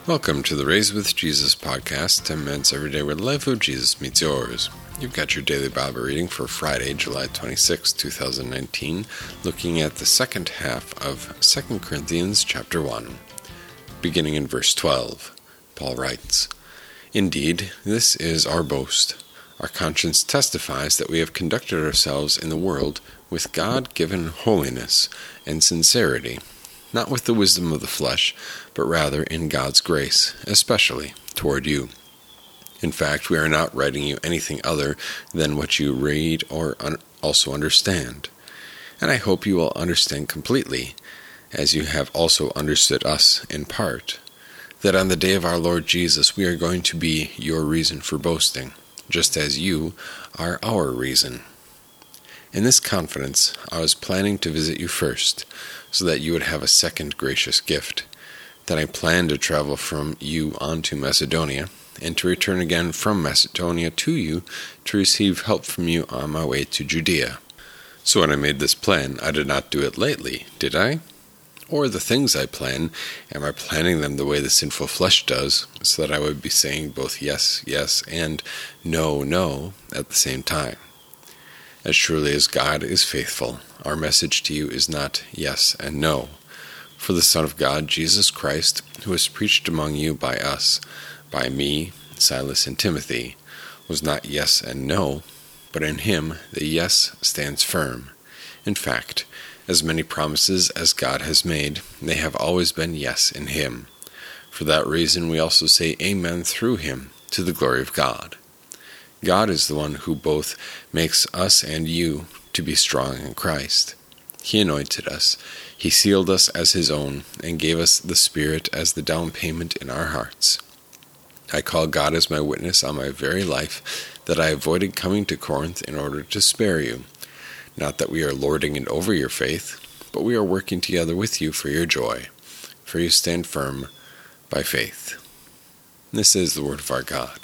Welcome to the Raised with Jesus podcast, 10 minutes every day where the life of Jesus meets yours. You've got your daily Bible reading for Friday, July 26, 2019, looking at the second half of 2 Corinthians chapter 1. Beginning in verse 12, Paul writes, "Indeed, this is our boast. Our conscience testifies that we have conducted ourselves in the world with God-given holiness and sincerity, not with the wisdom of the flesh, but rather in God's grace, especially toward you. In fact, we are not writing you anything other than what you read or also understand. And I hope you will understand completely, as you have also understood us in part, that on the day of our Lord Jesus we are going to be your reason for boasting, just as you are our reason. In this confidence, I was planning to visit you first, so that you would have a second gracious gift. Then I planned to travel from you on to Macedonia, and to return again from Macedonia to you to receive help from you on my way to Judea. So when I made this plan, I did not do it lightly, did I? Or the things I plan, am I planning them the way the sinful flesh does, so that I would be saying both yes, yes, and no, no at the same time? As surely as God is faithful, our message to you is not yes and no. For the Son of God, Jesus Christ, who was preached among you by us, by me, Silas, and Timothy, was not yes and no, but in him the yes stands firm. In fact, as many promises as God has made, they have always been yes in him. For that reason we also say amen through him, to the glory of God. God is the one who both makes us and you to be strong in Christ. He anointed us, he sealed us as his own, and gave us the Spirit as the down payment in our hearts. I call God as my witness on my very life that I avoided coming to Corinth in order to spare you. Not that we are lording it over your faith, but we are working together with you for your joy, for you stand firm by faith." This is the word of our God.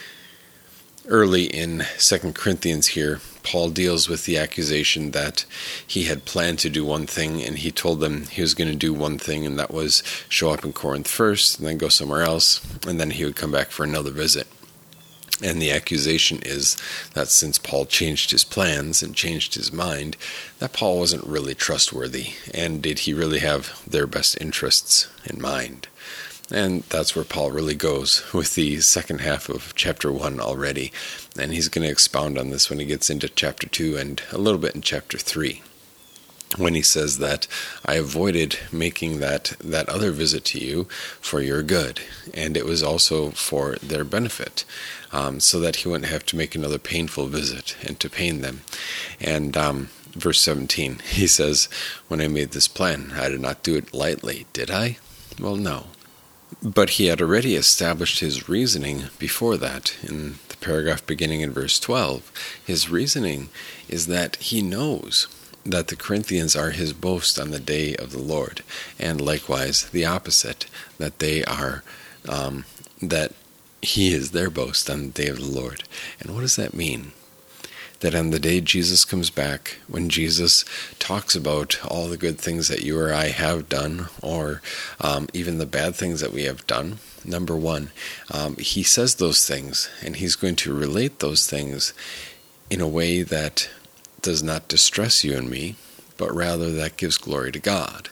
Early in 2 Corinthians here, Paul deals with the accusation that he had planned to do one thing, and he told them he was going to do one thing, and that was show up in Corinth first, and then go somewhere else, and then he would come back for another visit. And the accusation is that since Paul changed his plans and changed his mind, that Paul wasn't really trustworthy, and did he really have their best interests in mind? And that's where Paul really goes with the second half of chapter 1 already. And he's going to expound on this when he gets into chapter 2 and a little bit in chapter 3. When he says that I avoided making that other visit to you for your good. And it was also for their benefit, so that he wouldn't have to make another painful visit and to pain them. And verse 17, he says, when I made this plan, I did not do it lightly, did I? Well, no. But he had already established his reasoning before that. In the paragraph beginning in verse 12, his reasoning is that he knows that the Corinthians are his boast on the day of the Lord, and likewise the opposite, that they are, that he is their boast on the day of the Lord. And what does that mean? That on the day Jesus comes back, when Jesus talks about all the good things that you or I have done, or even the bad things that we have done, number one, he says those things, and he's going to relate those things in a way that does not distress you and me, but rather that gives glory to God.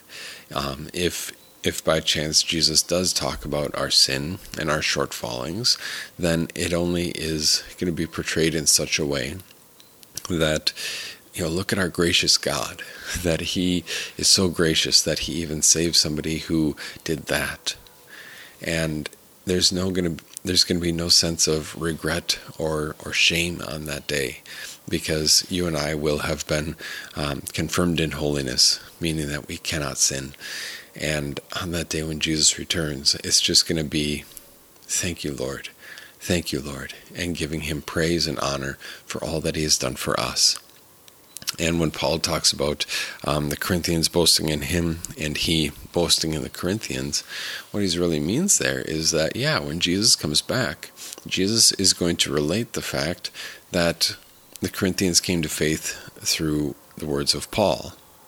If by chance Jesus does talk about our sin and our shortfallings, then it only is going to be portrayed in such a way that, look at our gracious God, that he is so gracious that he even saved somebody who did that. And there's going to be no sense of regret or shame on that day, because you and I will have been confirmed in holiness, meaning that we cannot sin. And on that day when Jesus returns, it's just going to be, thank you, Lord. Thank you, Lord, and giving him praise and honor for all that he has done for us. And when Paul talks about the Corinthians boasting in him and he boasting in the Corinthians, what he really means there is that, when Jesus comes back, Jesus is going to relate the fact that the Corinthians came to faith through the words of Paul.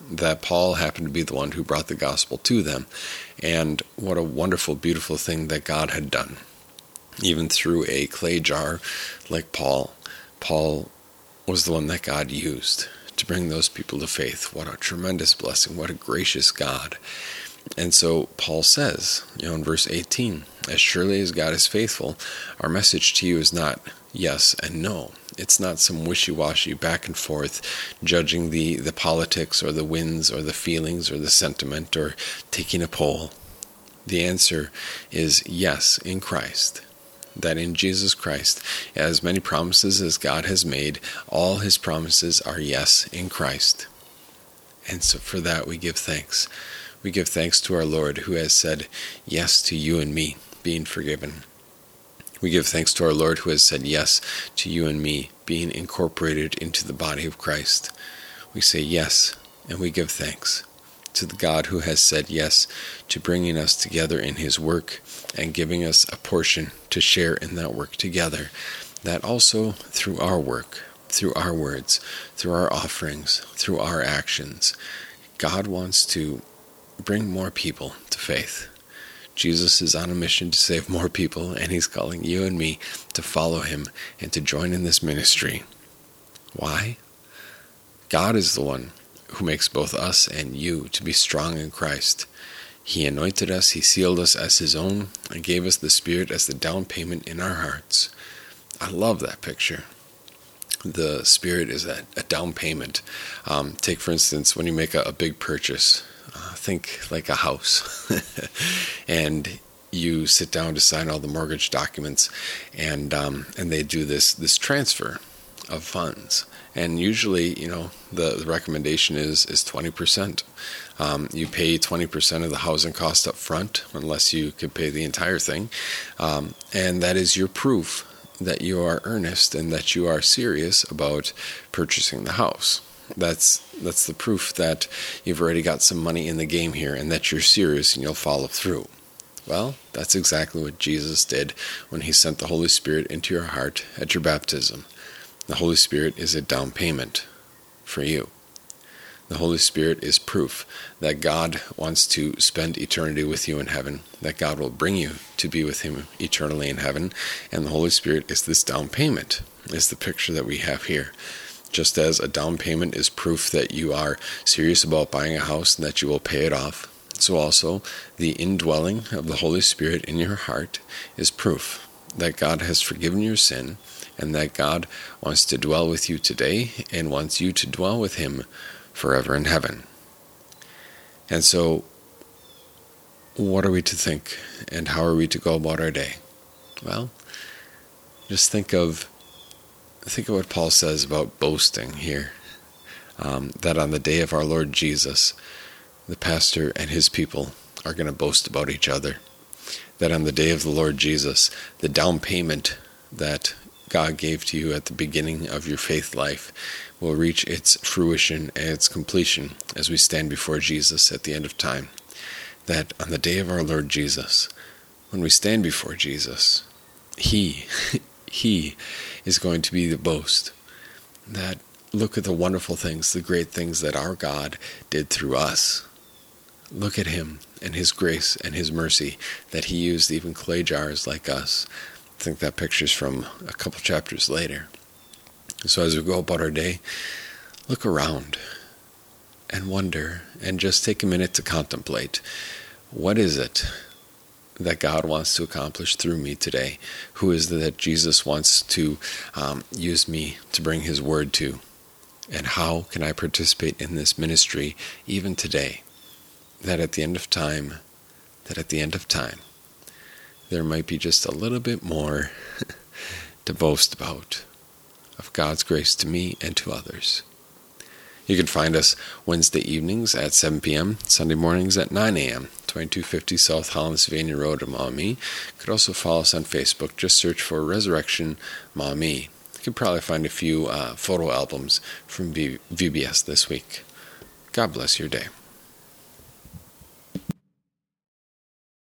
that Paul happened to be the one who brought the gospel to them. And what a wonderful, beautiful thing that God had done. Even through a clay jar like Paul was the one that God used to bring those people to faith. What a tremendous blessing. What a gracious God. And so Paul says, in verse 18, as surely as God is faithful, our message to you is not yes and no. It's not some wishy-washy back and forth, judging the politics or the winds or the feelings or the sentiment or taking a poll. The answer is yes in Christ. That in Jesus Christ, as many promises as God has made, all his promises are yes in Christ. And so for that we give thanks. We give thanks to our Lord who has said yes to you and me being forgiven. We give thanks to our Lord who has said yes to you and me being incorporated into the body of Christ. We say yes, and we give thanks to the God who has said yes to bringing us together in his work and giving us a portion to share in that work together. That also through our work, through our words, through our offerings, through our actions, God wants to bring more people to faith. Jesus is on a mission to save more people, and he's calling you and me to follow him and to join in this ministry. Why? God is the one who makes both us and you to be strong in Christ. He anointed us, he sealed us as his own, and gave us the Spirit as the down payment in our hearts. I love that picture. The Spirit is a down payment. Take, for instance, when you make a big purchase, think like a house, and you sit down to sign all the mortgage documents, and they do this transfer of funds. And usually, the recommendation is 20%. You pay 20% of the housing cost up front, unless you could pay the entire thing. And that is your proof that you are earnest and that you are serious about purchasing the house. That's the proof that you've already got some money in the game here and that you're serious and you'll follow through. Well, that's exactly what Jesus did when he sent the Holy Spirit into your heart at your baptism. The Holy Spirit is a down payment for you. The Holy Spirit is proof that God wants to spend eternity with you in heaven, that God will bring you to be with him eternally in heaven, and the Holy Spirit is this down payment, is the picture that we have here. Just as a down payment is proof that you are serious about buying a house and that you will pay it off, so also the indwelling of the Holy Spirit in your heart is proof that God has forgiven your sin and that God wants to dwell with you today and wants you to dwell with him forever in heaven. And so, what are we to think and how are we to go about our day? Well, just think of what Paul says about boasting here. That on the day of our Lord Jesus, the pastor and his people are going to boast about each other. That on the day of the Lord Jesus, the down payment that God gave to you at the beginning of your faith life will reach its fruition and its completion as we stand before Jesus at the end of time. That on the day of our Lord Jesus, when we stand before Jesus, He is going to be the boast. That look at the wonderful things, the great things that our God did through us. Look at him and his grace and his mercy, that he used even clay jars like us. I think that picture's from a couple chapters later. So as we go about our day, look around and wonder and just take a minute to contemplate. What is it that God wants to accomplish through me today? Who is it that Jesus wants to use me to bring his word to? And how can I participate in this ministry even today? That at the end of time, there might be just a little bit more to boast about of God's grace to me and to others. You can find us Wednesday evenings at 7 p.m., Sunday mornings at 9 a.m., 2250 South Hollandsvania Road in Maumee. You could also follow us on Facebook. Just search for Resurrection Maumee. You can probably find a few photo albums from VBS this week. God bless your day.